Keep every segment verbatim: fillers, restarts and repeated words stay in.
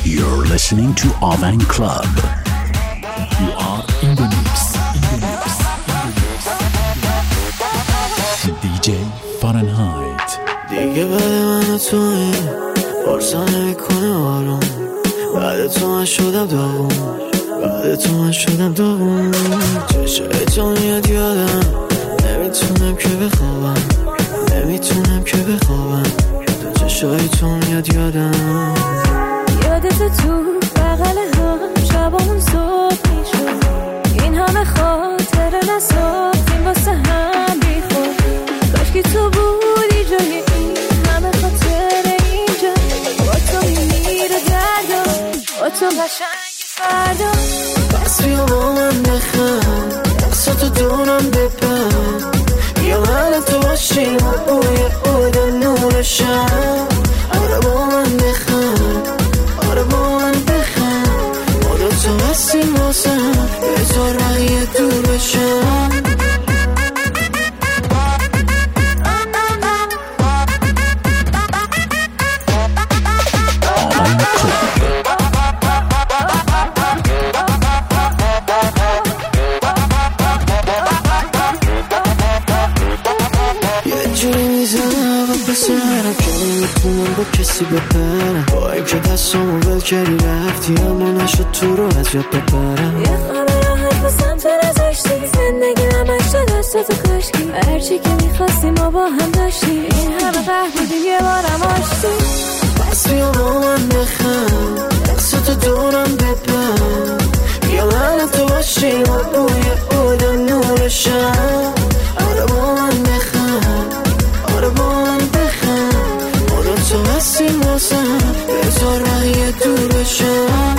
You're listening to Avan Club. You are in the mix. In the mix. In the mix. دی جی فارنهایت. دیگه بعد من تو این پارسا نمیکنه آروم. بعد تو من شدم داغون. بعد تو من شدم داغون. چشای تو میاد یادم. نمیتونم که بخوابم. نمیتونم که بخوابم. چشای تو میاد یادم. یادت تو بغل هم شبامون صبح میشد. این همه خاطره نساختیم واسه هم بیخود. کاشکی تو بودی جای این همه خاطره اینجا. با تو میمیره دردا. با تو قشنگ فردا. بس بیا با من بخند. دستاتو دونم بپن. بیا من تو باشیم و بوی عود نورشم. آره با من بخند. آره با من بخند. ما دو تا هستیم واسم. بذار رأی دور بشم. سرم که نمیتونم با کسی بپرم. با این که دستامو ول کردی رفتی اما نشد تو رو از یاد بپرم. یه خواب راحت بسم تو نذاشتی. زندگی همش تو دستاتو کاشکی. هرچی که میخواستی ما با هم داشتی. این همه قهر بودیم یه بارم آشتی. بس بیا با من بخند. دستاتو دورم بپن. بیا من تو باشیم و بوی عود نورشم. آره با من بخند. آره با من بخند. ما دو تا هستیم واسم. بذار رأی دور بشم.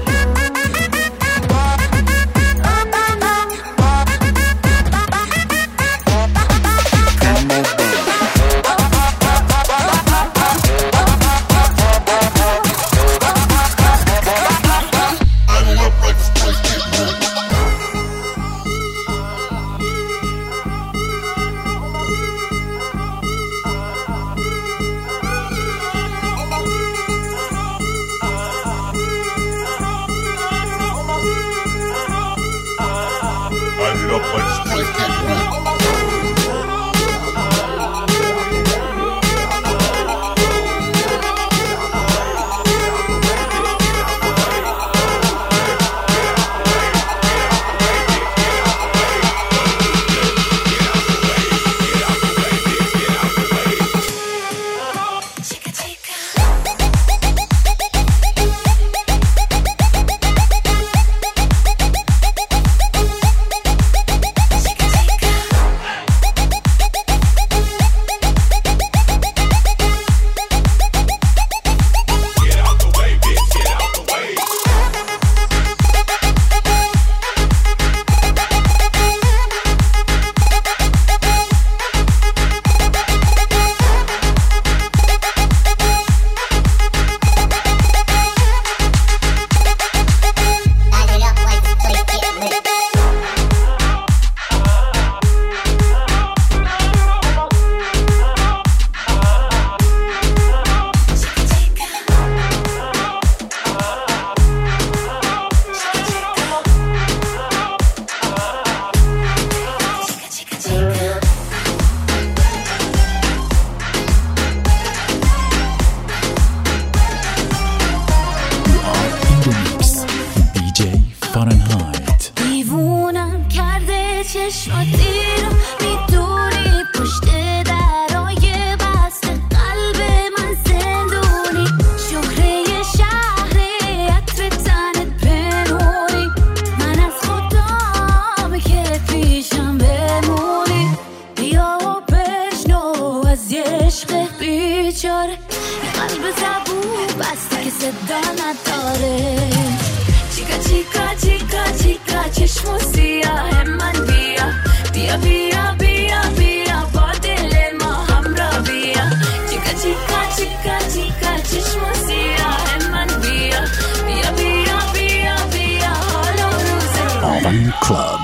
Avan Club.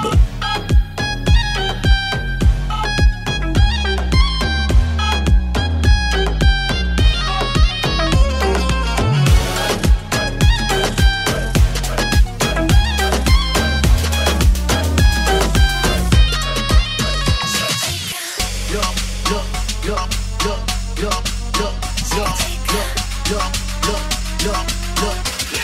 look, look, look, look.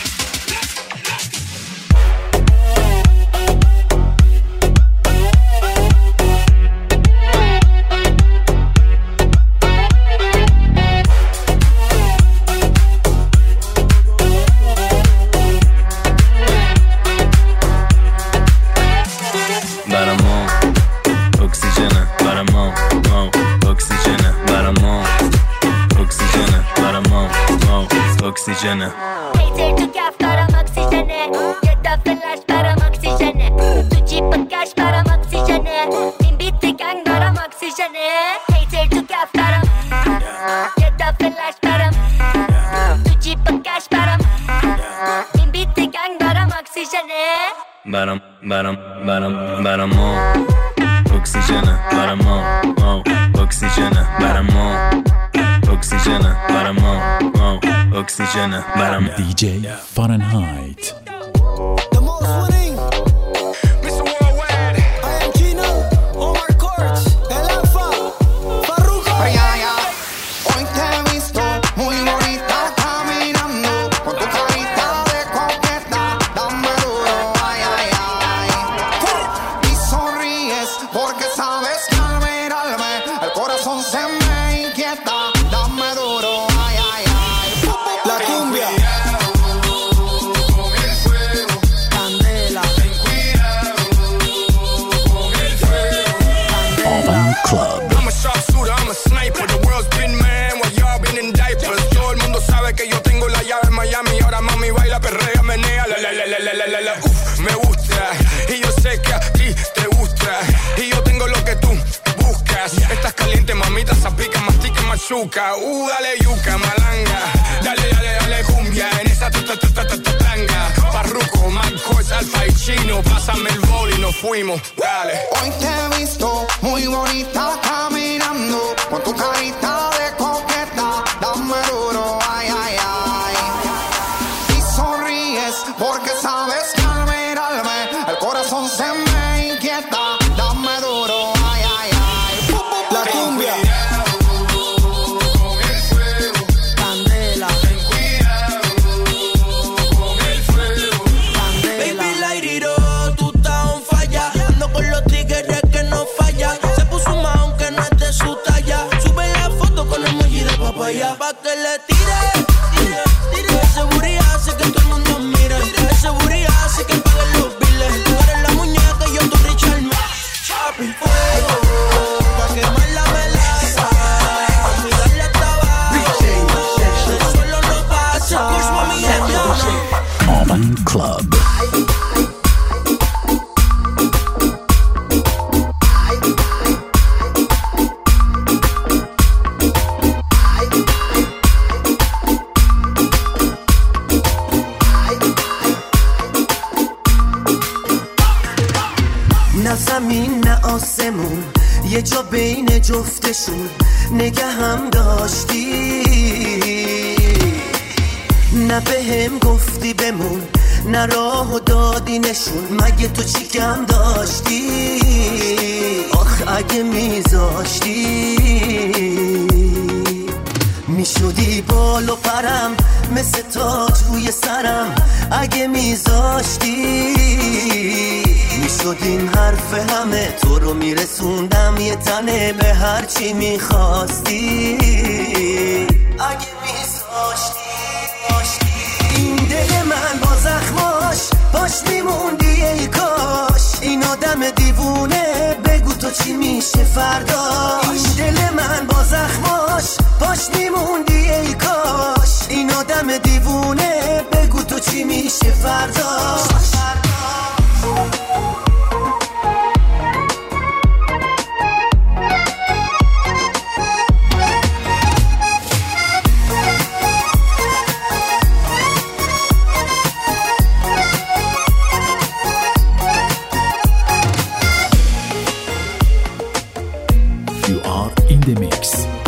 اکسیژنه هیتر تو کف برام اکسیژنه یه دفعه لش برام اکسیژنه تو جیب کش برام اکسیژنه این بیت گنگ برام اکسیژنه هیتر تو کف برام یه دفعه لش برام تو جیب کش برام این بیت گنگ برام اکسیژنه برام برام برام برام اکسیژنه برام اکسیژنه برام اکسیژنه برام اکسیژن برام دی جی فارنهایت. The most winning mister Worldwide. I am Kino, Omar Courts, El Alfa, Farruko. Ay, ay, ay. Hoy te he visto muy bonita caminando con tu carita de coqueta, dame duro, ay, ay, ay. Y sonríes porque sabes que al mirarme el corazón se me inquieta, dame duro, ay, ay, ay. La cumbia. Urban Club. I'm a sharpshooter, I'm a sniper. The world's been man while y'all been in diapers. Todo el mundo sabe que yo tengo la llave en Miami. Ahora mami baila, perrea, menea, la la la la la la la la. Uf, me gusta y yo sé que a ti te gusta y yo tengo lo que tú buscas. Estás caliente, mamita, zapica, mastica, machuca. Uh, dale yuca, malanga. Dale, dale, dale cumbia en esa tanga. Farruko, Marcos, Alfa y Chino. Pásame el bol y nos fuimos. Dale. Hoy te he visto muy bonita caminando con tu carita de coqueta, dame duro, ay, ay, ay. Y sonríes porque sabes que al mirarme el corazón se me inquieta, dame duro, ay, ay, ay. La cumbia. Candela. Baby, light it up, tú estás on fire. Ando con los tigres que no falla. Se puso más aunque no es de su talla. Sube la foto con emoji de papaya. Pa' que le tire, tire, tire. Ese booty hace que todo el mundo mire. Ese booty hace que paguen los biles. Tú eres la muñeca y yo tu Richard Mille. Chapi, fuego, pa' quemar la melaza. Pa' cuidarle hasta abajo. El suelo no pasa. Push mami, ella. Urban Club. نه زمین نه آسمون یه جا بین جفتشون نگه هم داشتی نه به هم گفتی بمون نه راه و دادی نشون مگه تو چی کم داشتی آخ اگه میذاشتی میشدی بال و پرم مثل تاج روی سرم اگه میذاشتی میشد این حرف همه تو رو میرسوندم یه تنه به هر چی میخواستی اگه میذاشتی این دل من با زخماش باش میموندی ای کاش این آدم دیوونه بگو تو چی میشه فرداش این دل من با زخماش باش میموندی ای کاش این آدم دیوونه بگو تو چی میشه فرداش You are in the mix.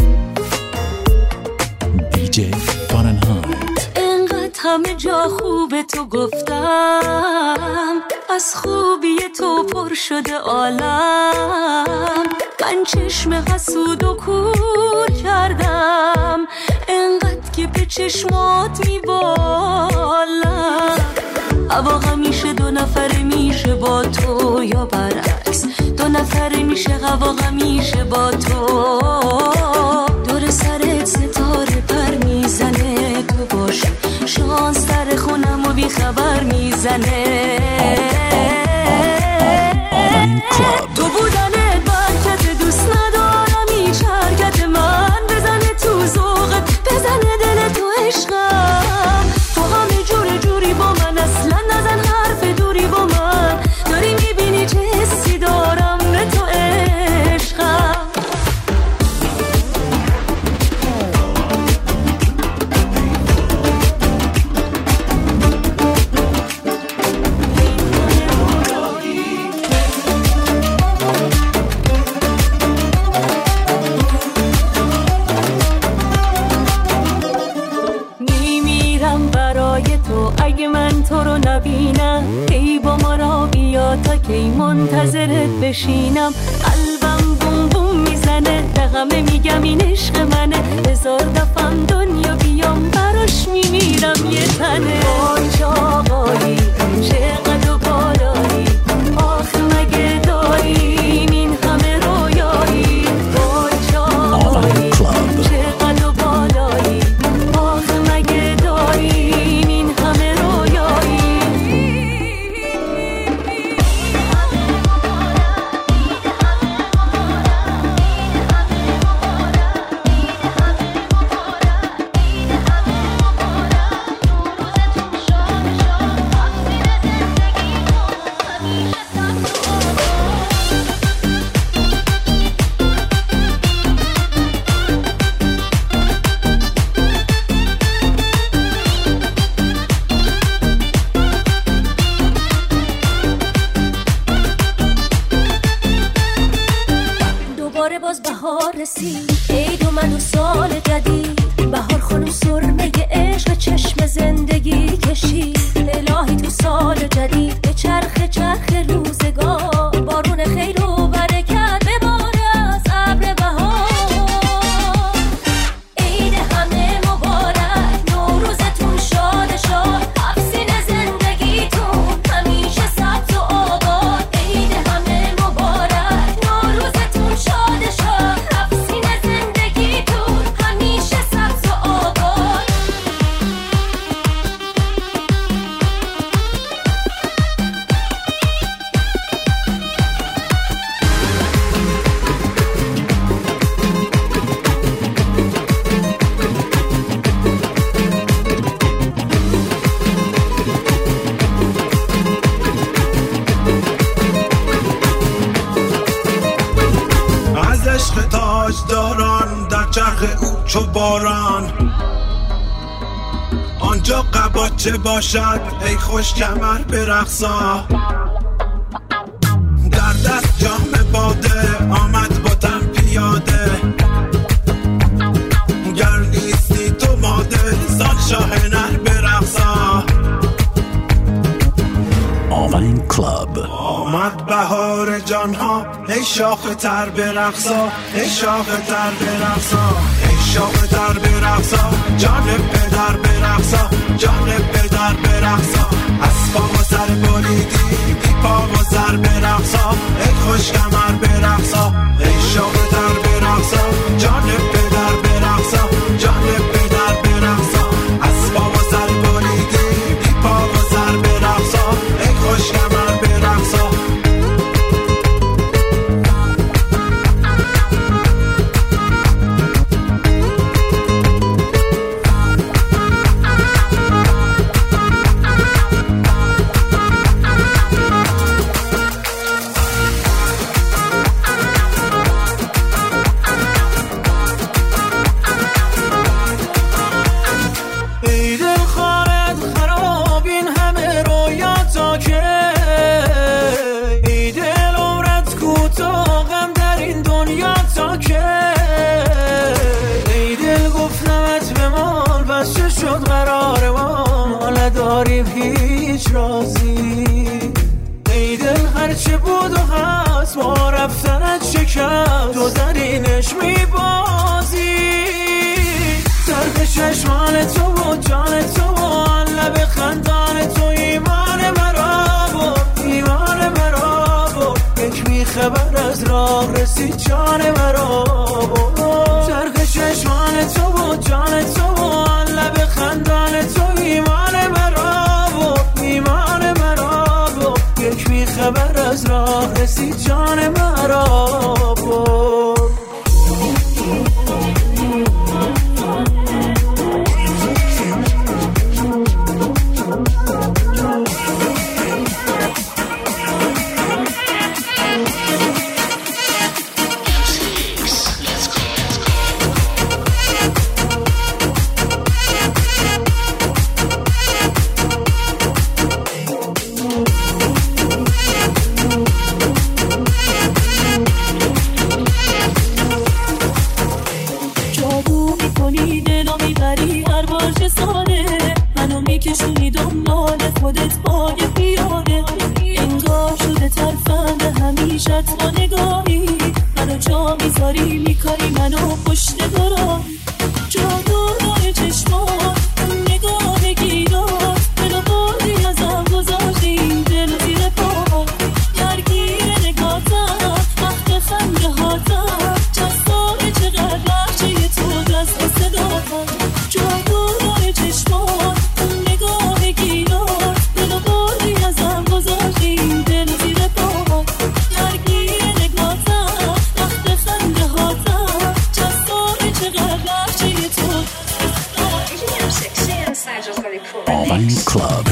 دی جی فارنهایت. انقدر همه جا خوبه تو گفتم از خوبی تو پر شده عالم من چشم حسود و کور کردم انقدر که به چشمات میبالم. هوا همیشه دو نفره میشه با تو یا برعکس، دو نفره میشه هوا همیشه با تو. دور سرت ستاره پر میزنه، تو باشی شانس در خونم و بی خبر میزنه. تو بودنت برکت دوست ندارم، هیچ حرکت من بزنه تو ذوقت، بزنه دل تو عشقم. تو همه جور جوری با من، اصلا نزن حرف دوری با من. داری میبینی چه حسی دارم به تو عشقم. تو رو نبینم، ای با ما را بیا تا کی منتظرت بشینم. قلبم بوم بوم میزنه، رقمه میگم این عشق منه. هزار دفعم دنیا بیام براش میمیرم یه تنه. وای چاقایی چقدر و بالایی، آخه مگه داریم این همه رویایی. وای چاقایی چقدر و بالایی، آخه مگه داریم این همه رویایی. عید اومد و سال جدید، بهار خانم سرمه عشق چشم زندگی کشید. الهی تو سال جدید به چرخ چرخ روزگار، بارون خیر و برکت بباره از ابر بهار. عید همه مبارک، نوروزتون شاد شاد، حفظین زندگیتون همیشه سبز و آباد. عید همه مبارک، نوروزتون شاد شاد، داران در چرخ او چو باران. آنجا قباچه باشد ای خوش کمر برقصا. در دست جام باده آمد با تن پیاده. گر نیستی تو ماده زان شاه نر برقصا. آورین کلاب آمد بهار جانها ای شاخ تر برقصا. ای شاخ تر برقصا، ای شاخ تر برقصا. جان پدر برقصا، جان پدر برقصا. از پا و سر بریدی بی پا و سر برقصا. ای خوش کمر برقصا، ای شاخ تر برقصا. جان پدر برقصا، جان پدر برقصا. از پا و سر بریدی بی پا و سر برقصا. ای خوش کمر برقصا. هیچ رازی ای دل هرچه بود و هست با رفتنت شکست تو در اینش میبازی. چرخ چشمان تو و جان تو و لب خندان تو ایمان مرا بود ایمان مرا بود یک میخبر از راه رسید جان مرا بود چرخ چشمان تو و جان تو و لب خندان تو ایمان مرا بود ایمان مرا بود یک میخبر از راه رسید جان مرا بود با نگاهی منو جا میذاری میکاری منو پشت دارم جادوهای چشمات نگاه گیرات دل و بادی ازم گذاشتی دل و زیر پا درگیر نگاتم وقت خنده هاتم جذابه چقدر بخشه تو دست و صداتم جادوهای چشمات نگاه گیرات دل و بادی ازم گذاشتی دل و زیر پا Alvin Club.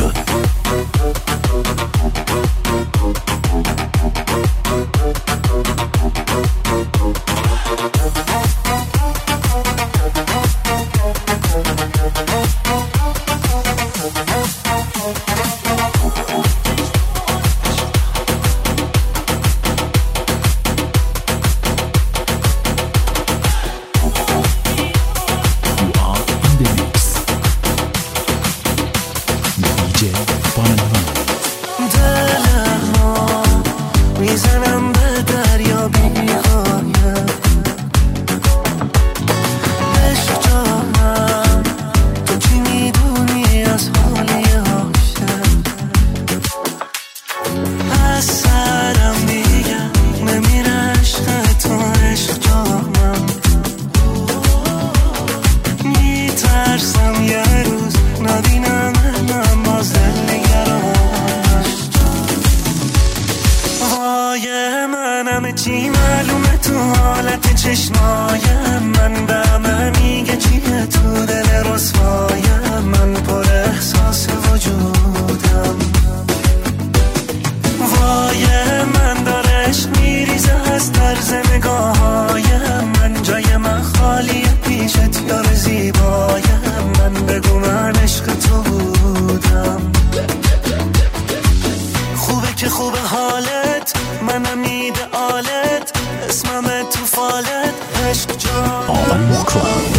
Alvin Club.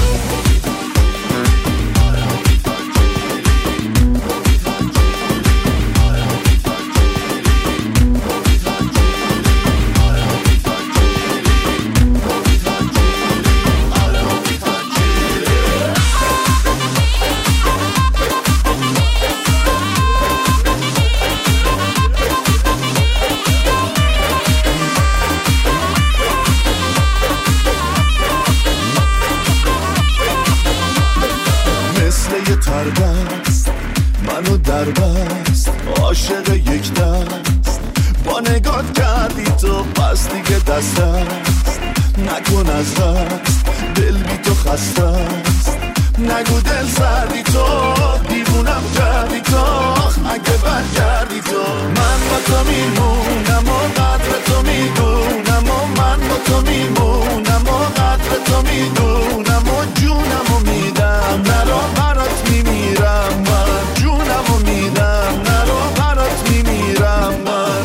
منو در بست عاشق یک دست با نگات کردی تو پس دیگه دست است نکن از دست دل بی تو خسته است نگو دل سردی تو دیوونم کردی تو اگه برگردی تو من با تو میمونم و قدر تو میدونم و من با تو میمونم و قدر تو میدونم و جونم و میدم نرو برات میمیرم من جونم و میدم نرو برات میمیرم من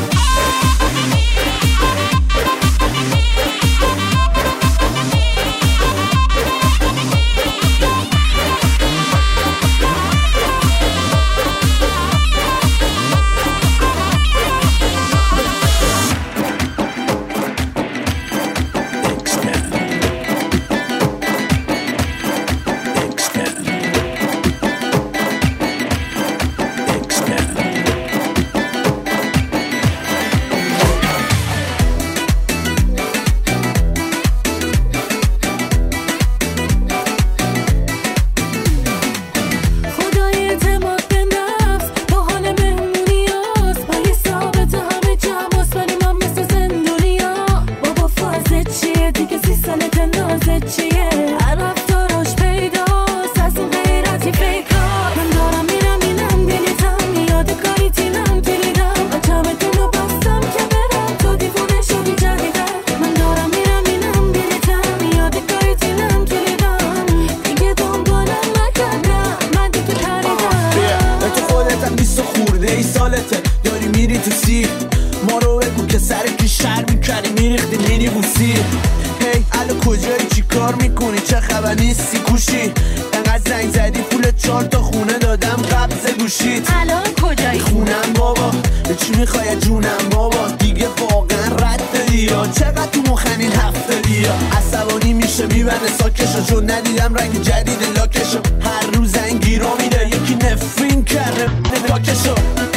بوسی. هی الو کجایی چی کار میکنی چه خبر نیستی کوشی؟ انقدر زنگ زدی پول چهار تا خونه دادم قبض گوشیت. الان کجایی؟ خونم بابا. به چی میخوای جونم بابا؟ دیگه واقعا رد دادی یا چقدر تو مخنین هفت دادی یا عصبانی میشه میبنه ساکشو چون ندیدم رنگ جدید لاکشو. هر روز انگیرا میده یکی نفرین کرده لاکشو.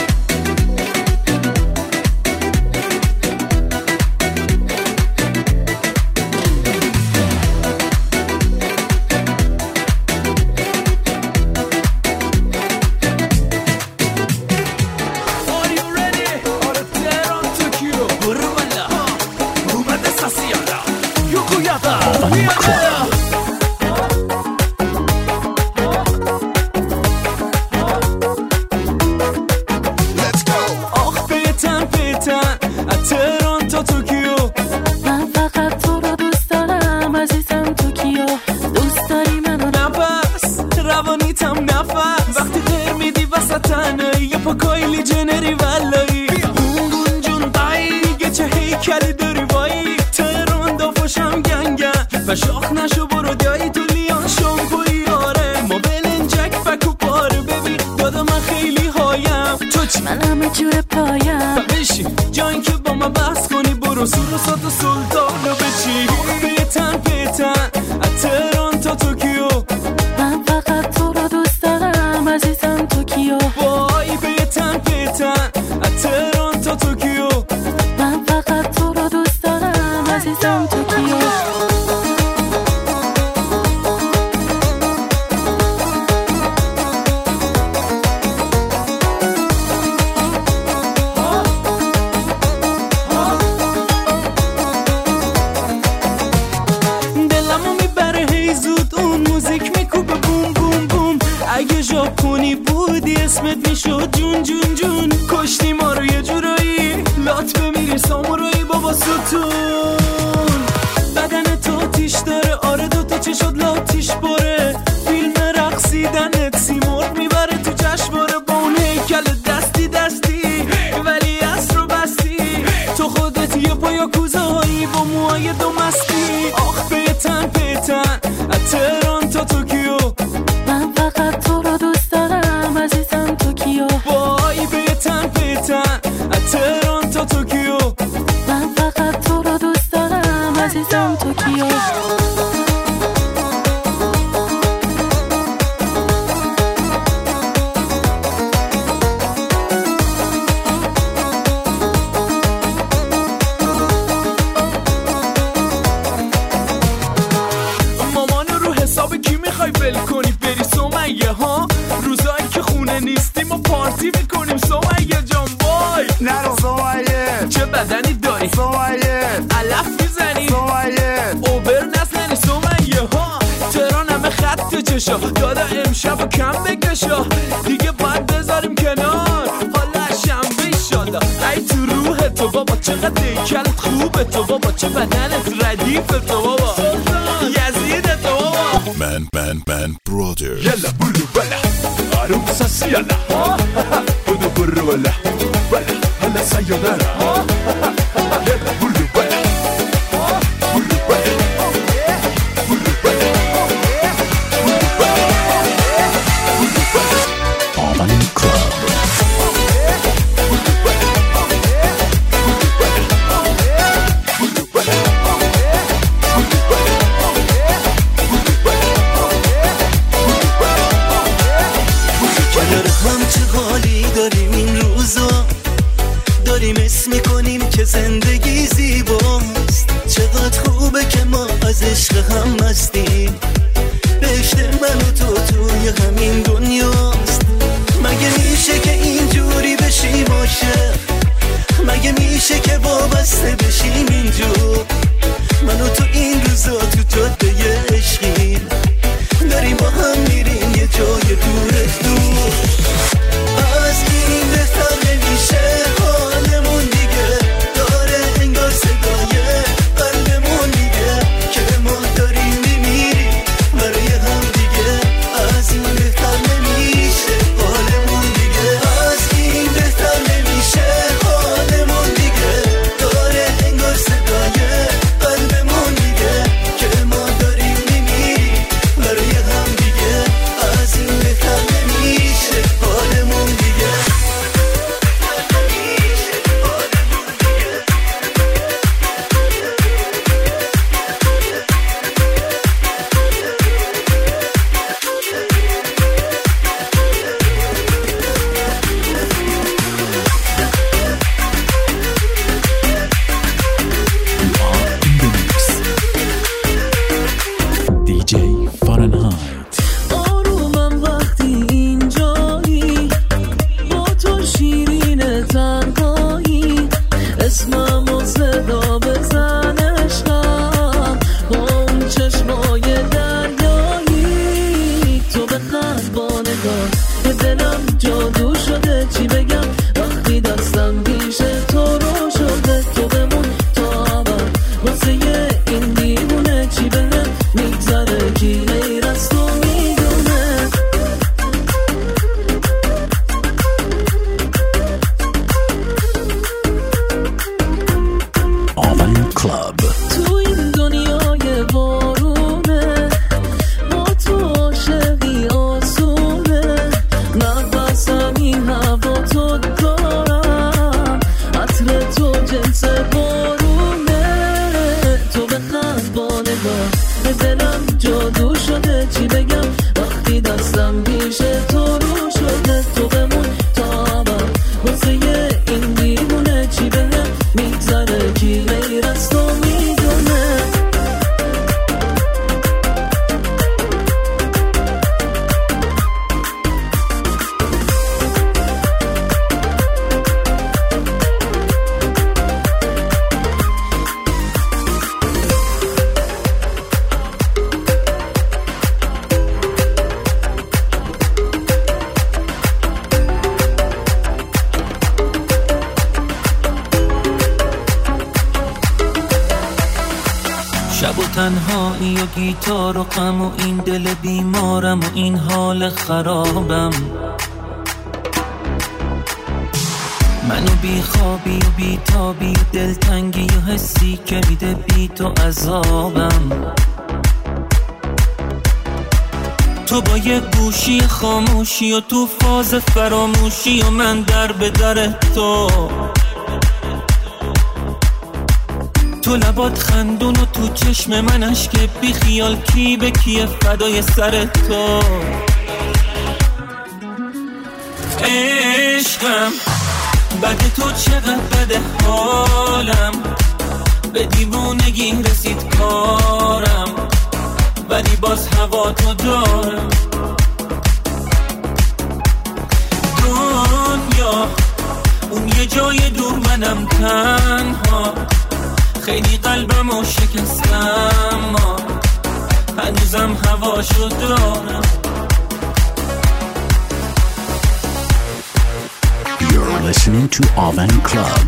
و شاخ نشو برو دیایی تو لیان شامپوی آره ما بلنجک فکو پاره ببین دادا من خیلی هایم تو چی؟ من همه جور پایم و بشین جایی که با من بحث کنی برو سور و سات و سلطانو بچی. پیتن پیتن از تهران تا توکیو من فقط تو رو دوست دارم عزیزم توکیو. وای پیتن پیتن از تهران تا توکیو من فقط تو رو دوست دارم عزیزم توکیو. ژاپنی بودی اسمت میشد جون جون جون. کشتی ما رو یه جورایی لات بمیری سامورایی بابا ستون. بدن تو تیش داره آره دوتا چشات لاتیش باره. فیلم رقصیدنت سیمرغ میبره تو جشنواره با اون هیکل دستی دستی ولی اصر رو بستی. تو خودت یه پایا کوزهایی با موهای دو مستی. آخ پیتن پیتن از تهران تا توکیو من فقط تو رو دوست دارم عزیزم توکیو. وای پیتن پیتن از تهران تا توکیو من فقط تو رو دوست دارم عزیزم توکیو. مامانو رو حساب کی میخوای ول کنی بری سمیه ها؟ روزایی که خونه نیستیم و پارتی میکنیم سمیه جان. وای نرو سمیه چه بدنی داری سمیه علف میزنی سمیه اوبر نزنی سمیه ها. تهران همه خط چشا دادا امشب و کم بکشا دیگه باید بذاریم کنار حالا شنبه ایشالله. ای تو روح تو بابا چقدر دیکلت خوبه تو بابا چه بدنت ردیف تو بابا یزید تو بابا. من من من برادر يلا برو بلا عروسة يلا خدوا برو ولا بلا هلا سيونارا يلا برو بلا برو بلا برو بلا برو بلا برو بلا Urban Club. کنار هم چه حالی داریم این روزا داریم اسم میکنیم که زندگی زیباست. چقدر خوبه که ما از عشق هم هستیم. بهشت من و تو توی همین دنیاست. مگه میشه که اینجوری بشیم عاشق؟ مگه میشه که وابسته بشیم اینجور؟ من و تو این روزا تو جاده عشقیم داریم با هم میریم یه جای دور دور. از این بهتر نمیشه حالمون دیگه داره انگار صدای قلبمون میگه که ما داریم میمیریم برای هم دیگه. تنهایی و گیتار و غم و این دل بیمارم و این حال خرابم، منو بی خوابی و بی تابی و دلتنگی و حسی که میده بی تو عذابم. تو با یه گوشی خاموشی و تو فاز فراموشی و من در به در تو، تو لبات خندون و تو چشم من اشک بی خیال، کی به کیه فدای سر تو. عشقم بده تو چقدر بده حالم، به دیوونگی رسید کارم ولی باز هوا تو دارم. دنیا اون یه جای دور منم تنها، خیلی قلبمو شکستم هنوزم هواشو دارم. You're listening to Avan Club.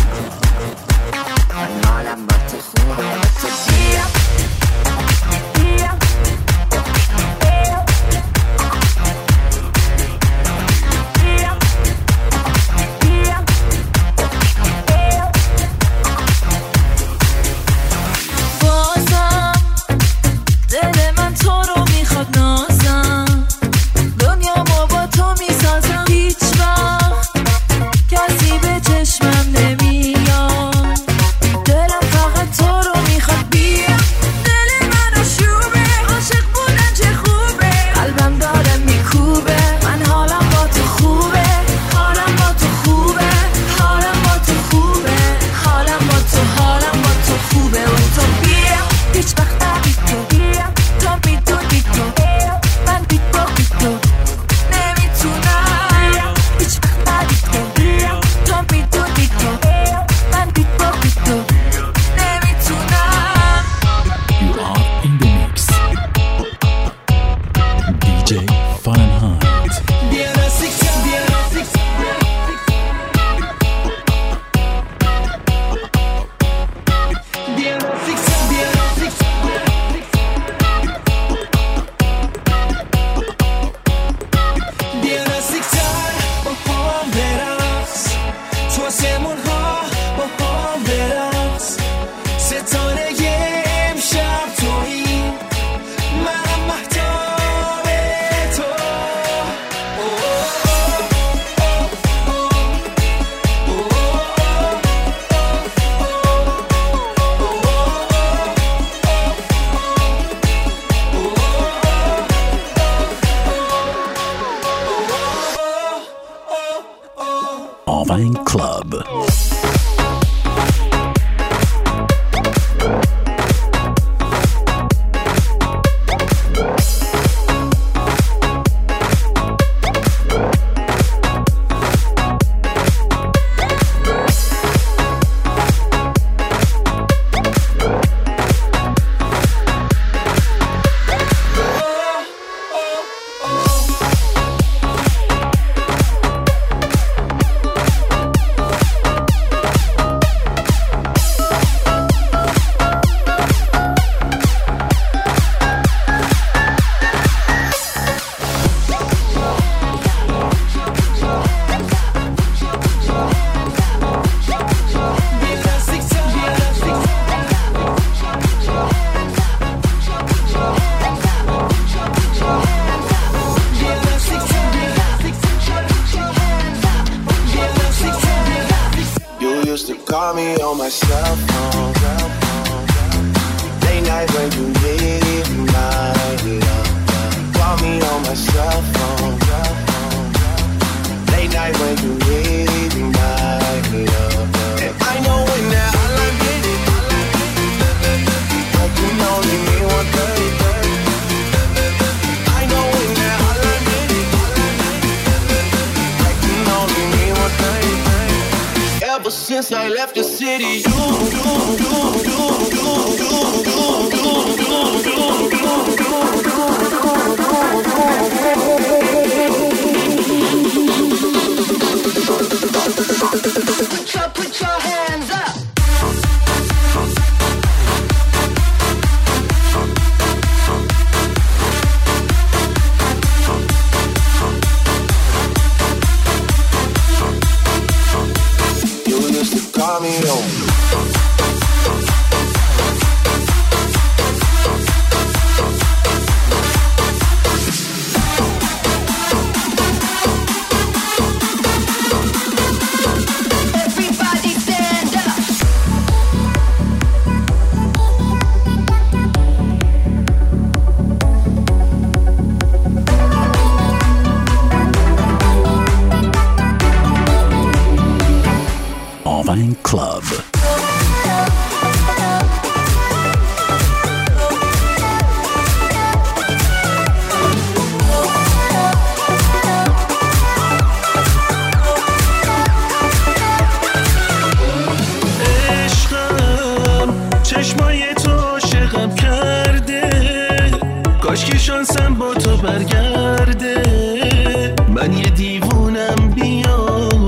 Avan Club. Call me on my cell phone. Late night when you need my love. Call me on my cell phone. Late night when you need my love. And I know when that I like it, I can only mean one thing. I know when that I like it, I can only mean one thing. Ever since I left the city, you, you, you, you, you, you, you, Put your, put your hands up. mami, yo. Wine Club. عشقم چشمای تو عاشقم کرده، کاش که شانسم با تو برگرده، من یه دیوونم بیا.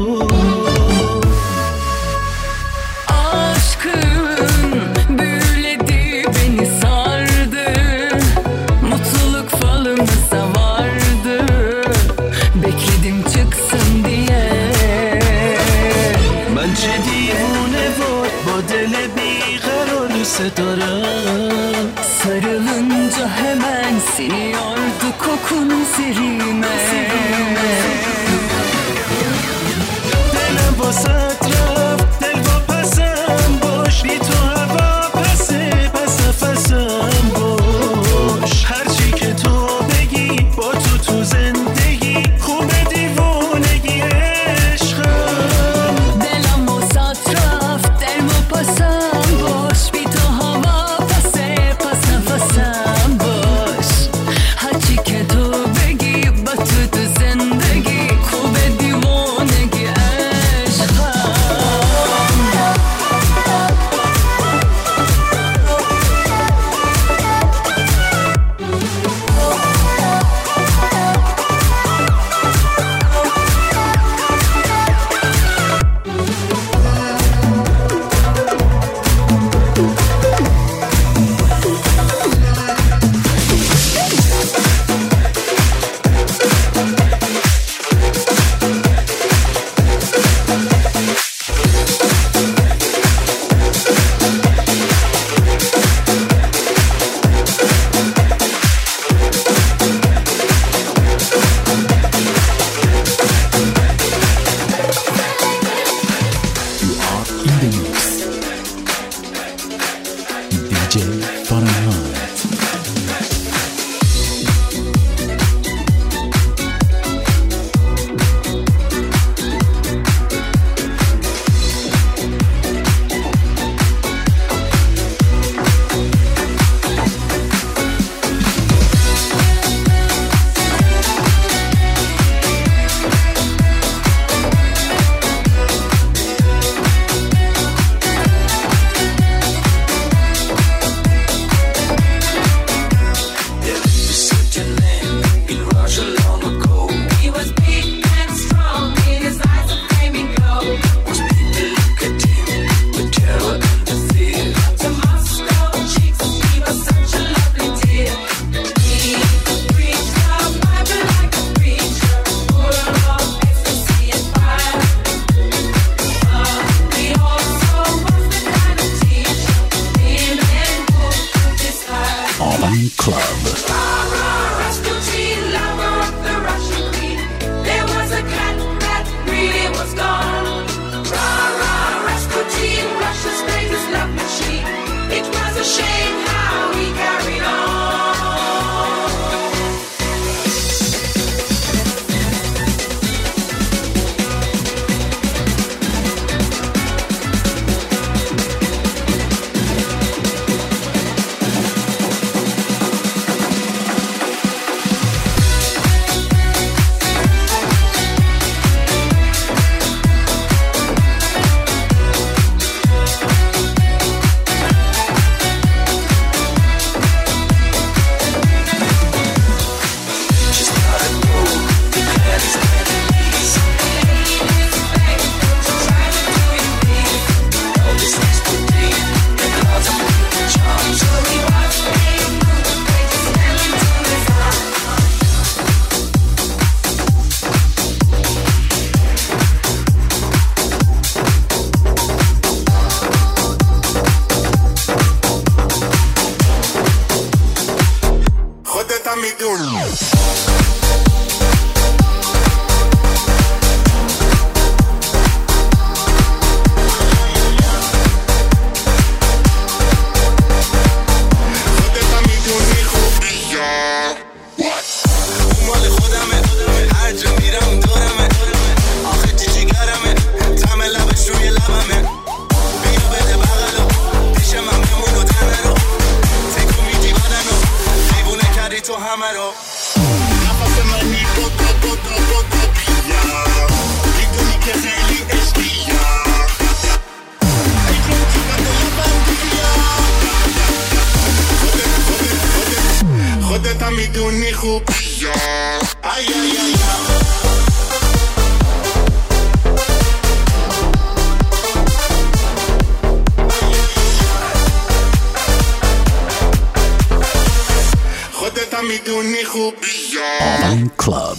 Dara sarılınca hemen siniyordu kokun üzerime. Dilim vasat raf, dil va pasam boş, bی تو هوا پس پس نفسم boş. هر چی که تو بگی با تو تو زندگی خوبه دیوونگی عشقم. دلم واسات رفت دل و پسم boş, bی تو هوا پس پس نفسم boş. هر چی که تو بگی با تو تو زندگی خوبی یا ای ای ای خودت هم میدونی خوبی یا آون کلاب.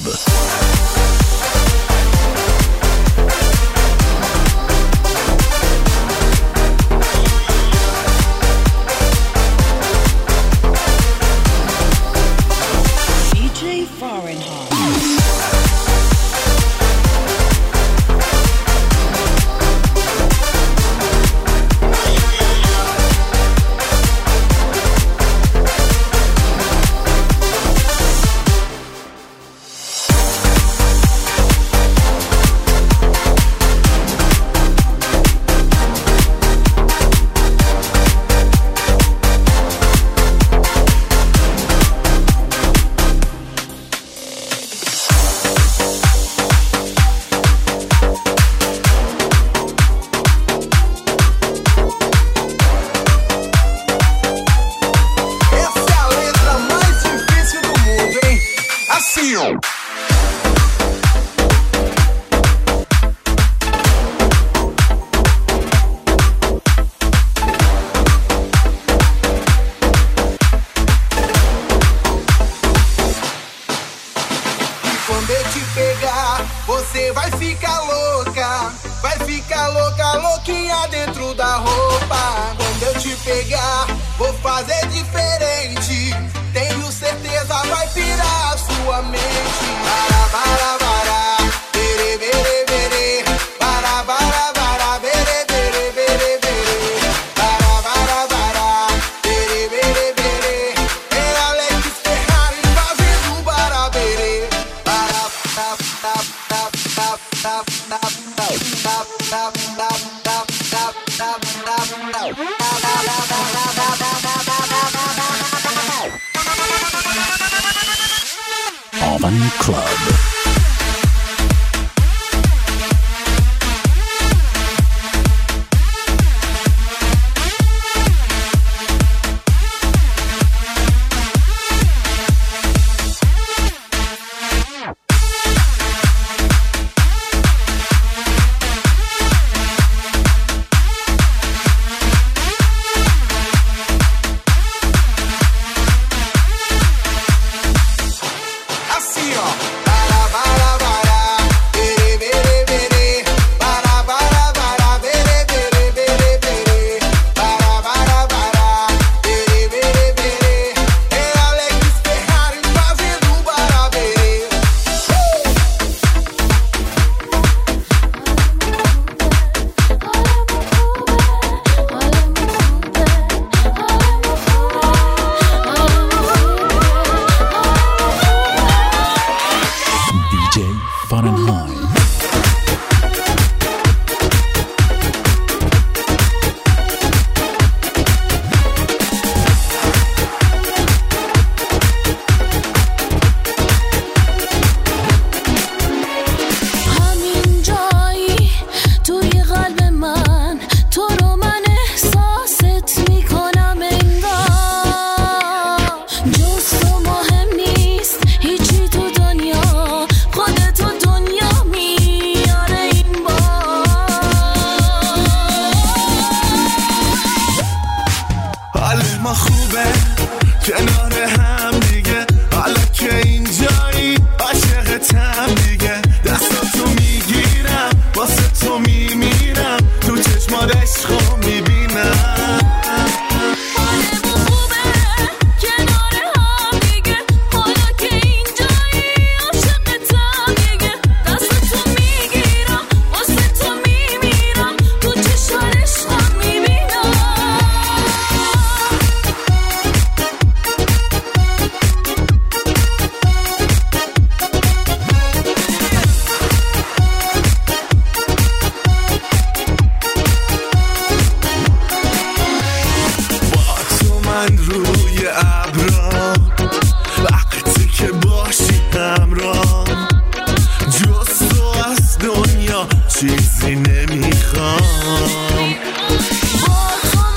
آون کلاب.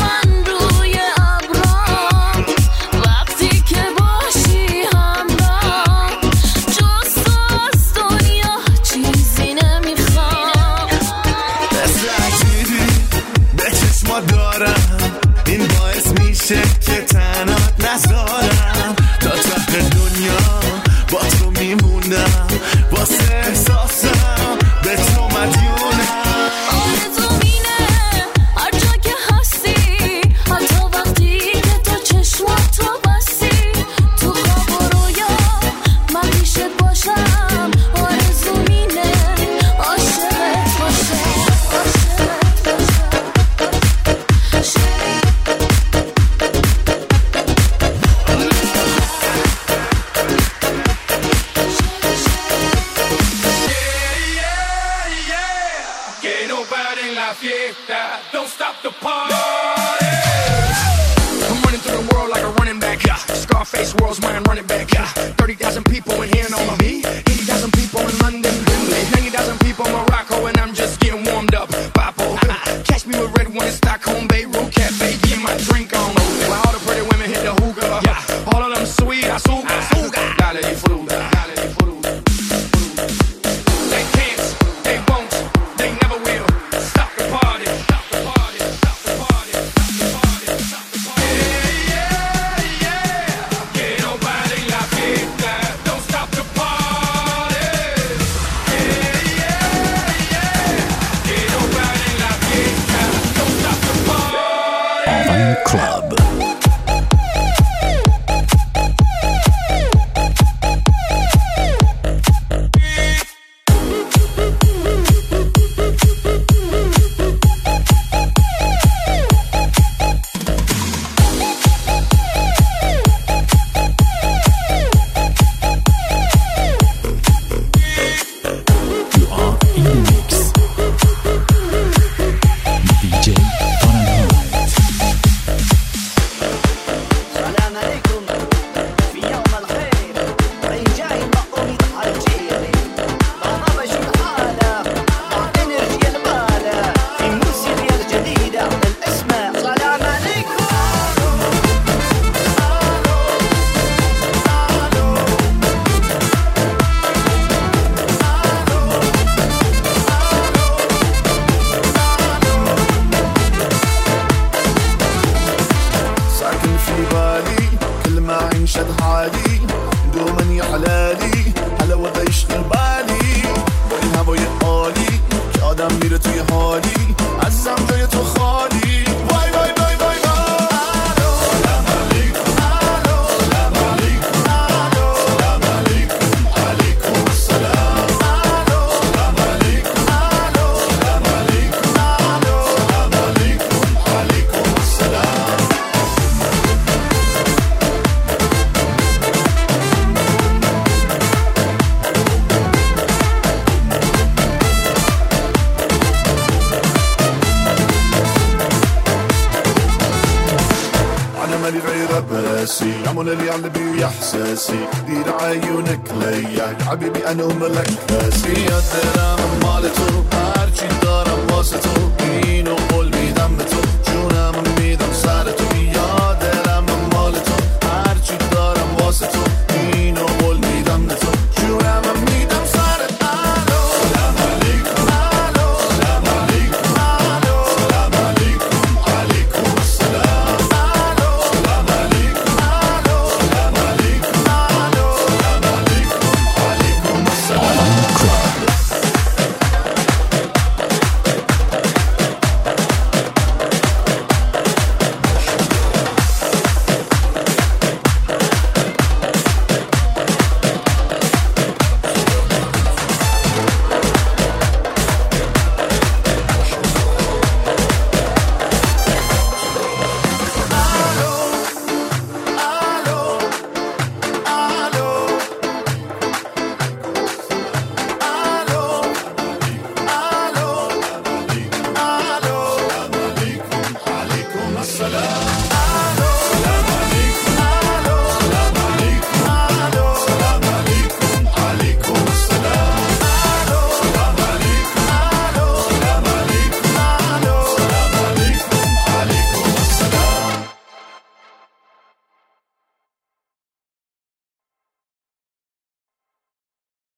وقتی که باشی همراه la fiesta. Don't stop the party. I'm running through the world like a running back. Yeah. Scarface world's mine running back. Yeah. thirty thousand people in here and all of me. eighty thousand people in London. ninety thousand people in Morocco and I'm just getting warmed up. Papo. Catch me with red one in Stockholm, Beirut Cafe. Get my drink on. While all the pretty women hit the hookah. Yeah. All of them sweet. Azúcar. Azúcar. Dale di fruta. Dale di fruta. They can't. They won't. They never will. Stop the party. Stop the party. Stop the party. Stop the party. Stop the party. Yeah, yeah, yeah. Que no pare la fiesta. Don't stop the party. Yeah, yeah, yeah. Que no pare la fiesta. Don't stop the party. Avant Club. You are in the mix. D J Fahrenheit. سلام عليكم في يوم الخير راي جاي المقوم يضحى الجيري ضرب شحالة مع انرجي البالة في موسيقى جديدة الاسماء سلام عليكم ساكن في بالي كل ما عيشت حالي دوما يحلالي حلاوة يشغل بالي با این هوای عالی که آدم میره توی حالی عزیزم جای تو خالی وای وای وای وای وای سلام علیکم سلام علیکم سلام علیکم علیکم السلام سلام علیکم سلام علیکم سلام علیکم علیکم السلام أنا مالي غير باسي عمون اللي على بي إحساسي دير عيونك ليا حبيبي أنا ملك كاسي يا سلام